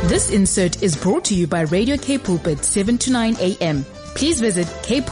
This insert is brought to you by Radio K Pulpit 7 to 9 a.m. Please visit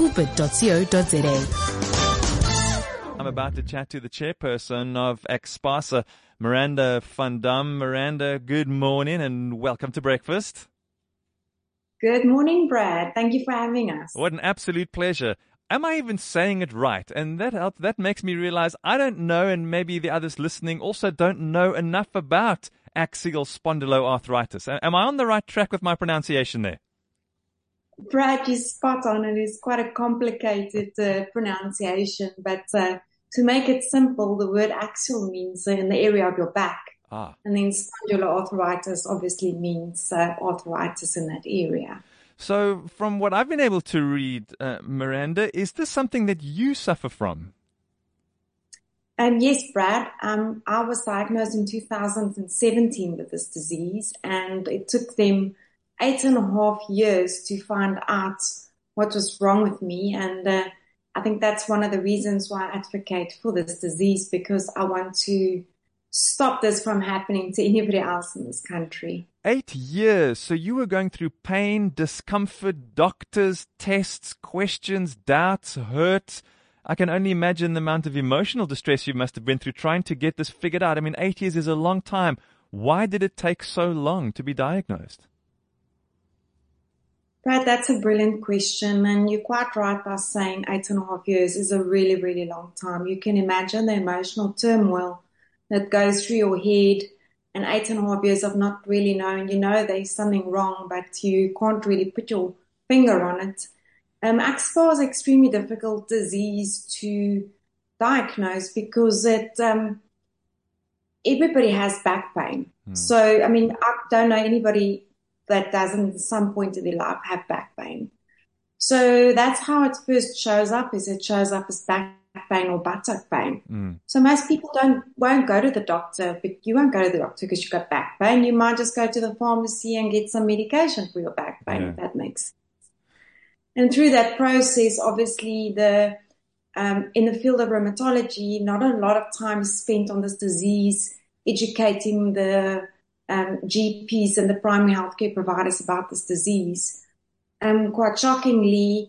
kpulpit.co.za. I'm about to chat to the chairperson of Expasa, Miranda van Dam. Miranda, good morning and welcome to breakfast. Good morning, Brad. Thank you for having us. What an absolute pleasure. Am I even saying it right? And that makes me realize I don't know, and maybe the others listening also don't know enough about axial spondyloarthritis. Am I on the right track with my pronunciation there? Brad, you're spot on. It is quite a complicated pronunciation, but to make it simple, the word axial means in the area of your back. And then spondyloarthritis obviously means arthritis in that area. So from what I've been able to read, Miranda, is this something that you suffer from? Yes, Brad. I was diagnosed in 2017 with this disease, and it took them 8.5 years to find out what was wrong with me. And I think that's one of the reasons why I advocate for this disease, because I want to stop this from happening to anybody else in this country. 8 years. So you were going through pain, discomfort, doctors, tests, questions, doubts, hurt. I can only imagine the amount of emotional distress you must have been through trying to get this figured out. I mean, 8 years is a long time. Why did it take so long to be diagnosed? Brad, that's a brilliant question. And you're quite right by saying 8.5 years is a really, really long time. You can imagine the emotional turmoil that goes through your head, and 8.5 years of not really knowing. You know there's something wrong, but you can't really put your finger on it. Axpa is an extremely difficult disease to diagnose because everybody has back pain. So, I mean, I don't know anybody that doesn't at some point in their life have back pain. So that's how it first shows up, is it shows up as back pain or buttock pain. So most people won't go to the doctor, but you won't go to the doctor because you've got back pain. You might just go to the pharmacy and get some medication for your back pain, if that makes sense. And through that process, obviously, in the field of rheumatology, not a lot of time is spent on this disease, educating the GPs and the primary healthcare providers about this disease. Quite shockingly,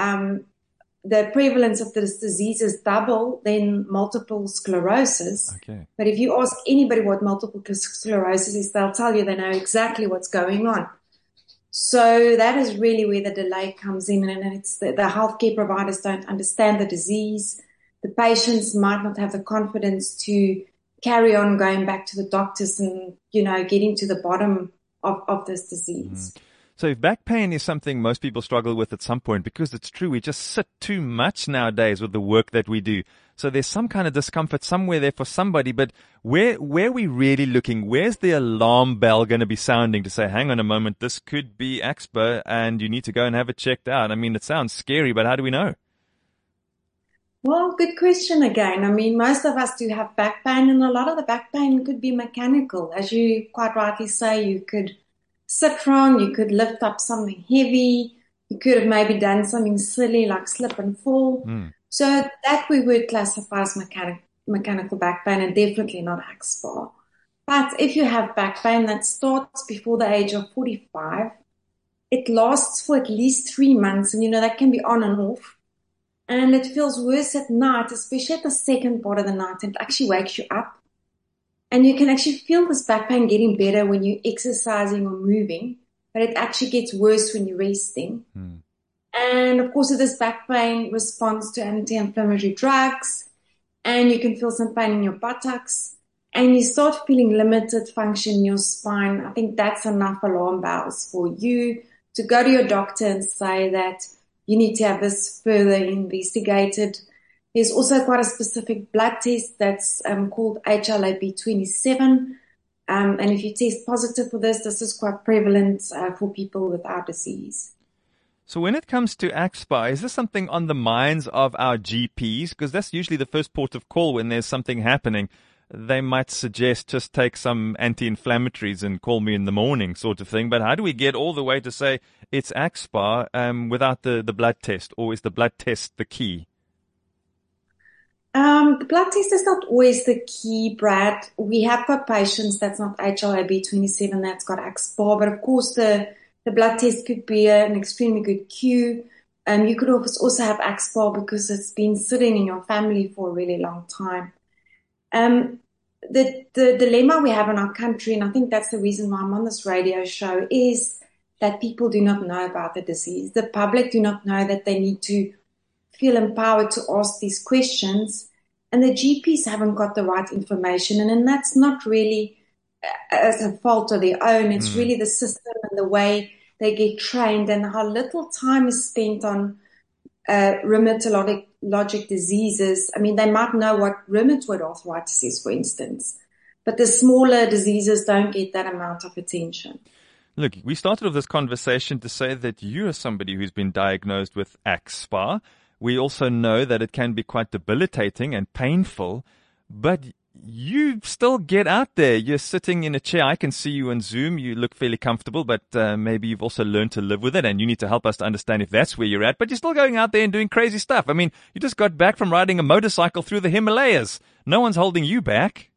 the prevalence of this disease is double than multiple sclerosis. Okay. But if you ask anybody what multiple sclerosis is, they'll tell you they know exactly what's going on. So that is really where the delay comes in, and it's the healthcare providers don't understand the disease. The patients might not have the confidence to carry on going back to the doctors and, getting to the bottom of this disease. So if back pain is something most people struggle with at some point, because it's true, we just sit too much nowadays with the work that we do. So there's some kind of discomfort somewhere there for somebody, but where are we really looking? Where's the alarm bell going to be sounding to say, hang on a moment, this could be Axpa and you need to go and have it checked out? I mean, it sounds scary, but how do we know? Well, good question again. I mean, most of us do have back pain, and a lot of the back pain could be mechanical. As you quite rightly say, you could sit wrong, you could lift up something heavy, you could have maybe done something silly like slip and fall. So that we would classify as mechanical back pain, and definitely not Axpa. But if you have back pain that starts before the age of 45, it lasts for at least 3 months, and that can be on and off. And it feels worse at night, especially at the second part of the night, and it actually wakes you up. And you can actually feel this back pain getting better when you're exercising or moving, but it actually gets worse when you're resting. And of course, this back pain responds to anti-inflammatory drugs, and you can feel some pain in your buttocks, and you start feeling limited function in your spine. I think that's enough alarm bells for you to go to your doctor and say that you need to have this further investigated. There's also quite a specific blood test that's called HLA-B27. And if you test positive for this is quite prevalent for people with our disease. So when it comes to Axpa, is this something on the minds of our GPs? Because that's usually the first port of call when there's something happening. They might suggest just take some anti-inflammatories and call me in the morning sort of thing. But how do we get all the way to say it's Axpa without the blood test? Or is the blood test the key? The blood test is not always the key, Brad. We have got patients that's not HLA-B27 that's got AxSpA, but of course the blood test could be an extremely good cue. You could also have AxSpA because it's been sitting in your family for a really long time. The dilemma we have in our country, and I think that's the reason why I'm on this radio show, is that people do not know about the disease. The public do not know that they need to feel empowered to ask these questions, and the GPs haven't got the right information. And that's not really as a fault of their own. It's really the system and the way they get trained and how little time is spent on rheumatologic diseases. I mean, they might know what rheumatoid arthritis is, for instance, but the smaller diseases don't get that amount of attention. Look, we started off this conversation to say that you are somebody who's been diagnosed with AxSpA. We also know that it can be quite debilitating and painful, but you still get out there. You're sitting in a chair. I can see you on Zoom. You look fairly comfortable, but maybe you've also learned to live with it, and you need to help us to understand if that's where you're at. But you're still going out there and doing crazy stuff. I mean, you just got back from riding a motorcycle through the Himalayas. No one's holding you back.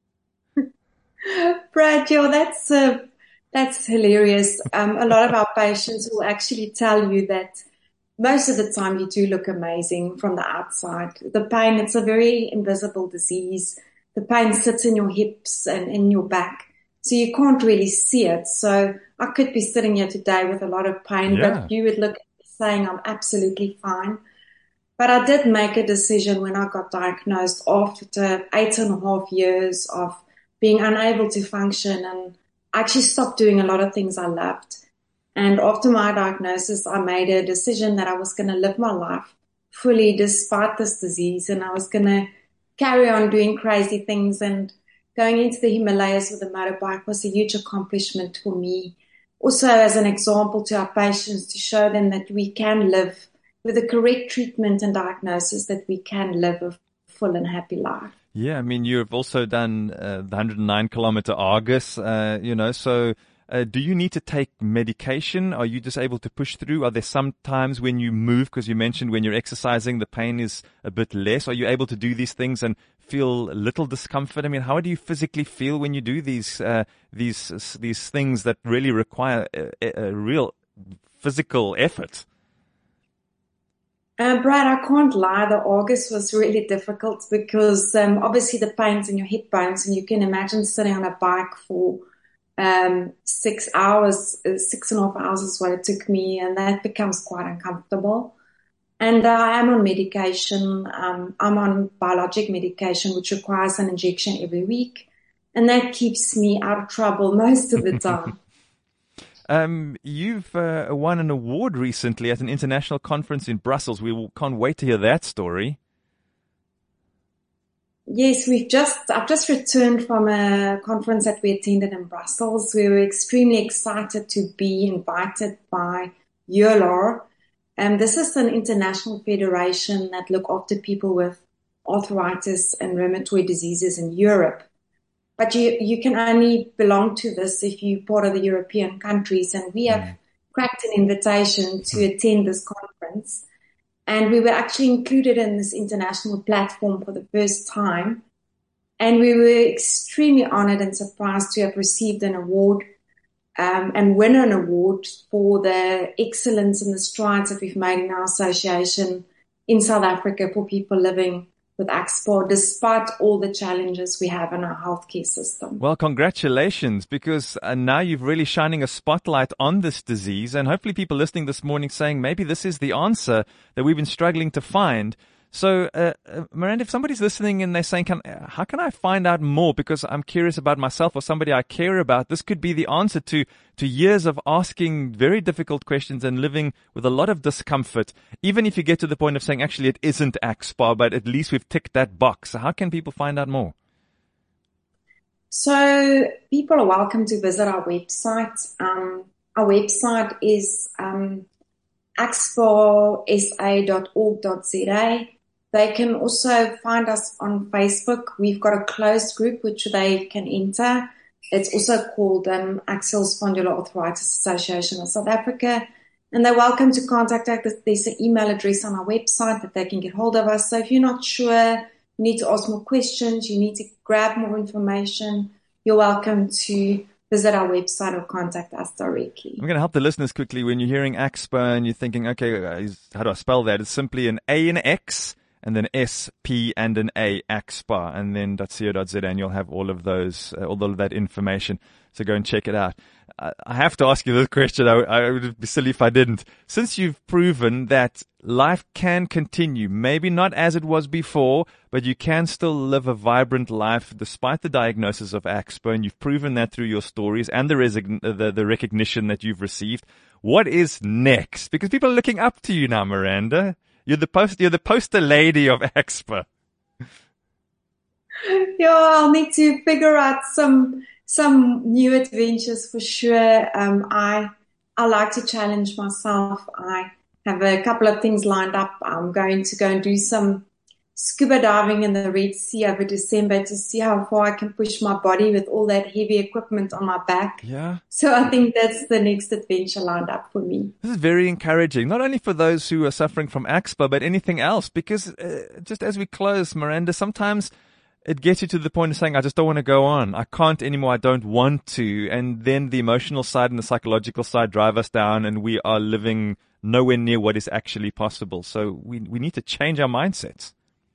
Brad, that's hilarious. A lot of our patients will actually tell you that most of the time you do look amazing from the outside. The pain, it's a very invisible disease. The pain sits in your hips and in your back, so you can't really see it. So I could be sitting here today with a lot of pain, but you would look at me saying I'm absolutely fine. But I did make a decision when I got diagnosed after 8.5 years of being unable to function, and I actually stopped doing a lot of things I loved. And after my diagnosis, I made a decision that I was going to live my life fully despite this disease, and I was going to carry on doing crazy things. And going into the Himalayas with a motorbike was a huge accomplishment for me. Also as an example to our patients, to show them that we can live with the correct treatment and diagnosis, that we can live a full and happy life. Yeah, I mean, you've also done the 109-kilometer Argus, so do you need to take medication? Are you just able to push through? Are there some times when you move, because you mentioned when you're exercising, the pain is a bit less? Are you able to do these things and feel little discomfort? I mean, how do you physically feel when you do these things that really require a real physical effort? Brad, I can't lie. The Argus was really difficult because obviously the pain's in your hip bones, and you can imagine sitting on a bike for 6 hours, 6.5 hours is what it took me, and that becomes quite uncomfortable. And I am on medication. I'm on biologic medication, which requires an injection every week, and that keeps me out of trouble most of the time. You've won an award recently at an international conference in Brussels. We can't wait to hear that story. Yes, I've just returned from a conference that we attended in Brussels. We were extremely excited to be invited by EULAR. This is an international federation that look after people with arthritis and rheumatoid diseases in Europe. But you can only belong to this if you're part of the European countries, and we have cracked an invitation to attend this conference. And we were actually included in this international platform for the first time. And we were extremely honored and surprised to have received an award and win an award for the excellence and the strides that we've made in our association in South Africa for people living with AxSpA, despite all the challenges we have in our healthcare system. Well, congratulations, because now you're really shining a spotlight on this disease, and hopefully people listening this morning saying maybe this is the answer that we've been struggling to find. So, Miranda, if somebody's listening and they're saying, how can I find out more? Because I'm curious about myself or somebody I care about. This could be the answer to years of asking very difficult questions and living with a lot of discomfort. Even if you get to the point of saying, actually, it isn't AxSpA, but at least we've ticked that box. So how can people find out more? So people are welcome to visit our website. Our website is axspasa.org.za. They can also find us on Facebook. We've got a closed group which they can enter. It's also called Axial Spondyloarthritis Association of South Africa. And they're welcome to contact us. There's an email address on our website that they can get hold of us. So if you're not sure, you need to ask more questions, you need to grab more information, you're welcome to visit our website or contact us directly. I'm going to help the listeners quickly. When you're hearing AXPA and you're thinking, okay, how do I spell that? It's simply an A and an X and then S, P and an A, AXPA, and then .co.za, and you'll have all of those, all of that information. So go and check it out. I have to ask you this question. I would be silly if I didn't. Since you've proven that life can continue, maybe not as it was before, but you can still live a vibrant life despite the diagnosis of AXPA, and you've proven that through your stories and the recognition that you've received. What is next? Because people are looking up to you now, Miranda. You're the poster lady of AXPA. Yeah, I'll need to figure out some new adventures for sure. I like to challenge myself. I have a couple of things lined up. I'm going to go and do some scuba diving in the Red Sea over December to see how far I can push my body with all that heavy equipment on my back. Yeah. So I think that's the next adventure lined up for me. This is very encouraging, not only for those who are suffering from AXPA, but anything else. Because just as we close, Miranda, sometimes it gets you to the point of saying, I just don't want to go on. I can't anymore. I don't want to. And then the emotional side and the psychological side drive us down, and we are living nowhere near what is actually possible. So we need to change our mindsets.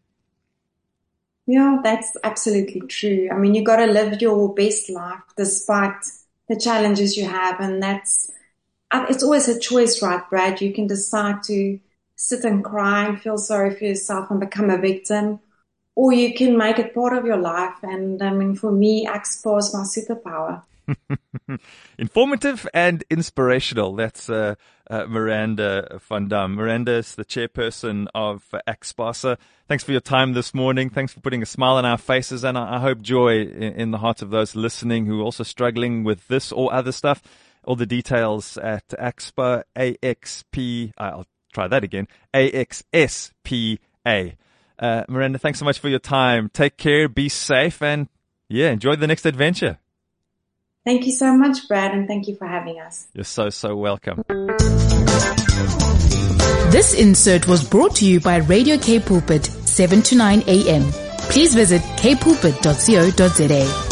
Yeah, that's absolutely true. I mean, you got to live your best life despite the challenges you have. And it's always a choice, right, Brad? You can decide to sit and cry and feel sorry for yourself and become a victim, or you can make it part of your life. And I mean, for me, AXPA is my superpower. Informative and inspirational. That's Miranda van Dam. Miranda is the chairperson of AXPA. Thanks for your time this morning. Thanks for putting a smile on our faces, and I hope joy in the hearts of those listening who are also struggling with this or other stuff. All the details at AXPA, AXP. I'll try that again. AXSPA. Miranda, thanks so much for your time. Take care, be safe, and enjoy the next adventure. Thank you so much, Brad, and thank you for having us. You're so welcome. This insert was brought to you by Radio K Pulpit, 7 to 9 a.m. Please visit kpulpit.co.za.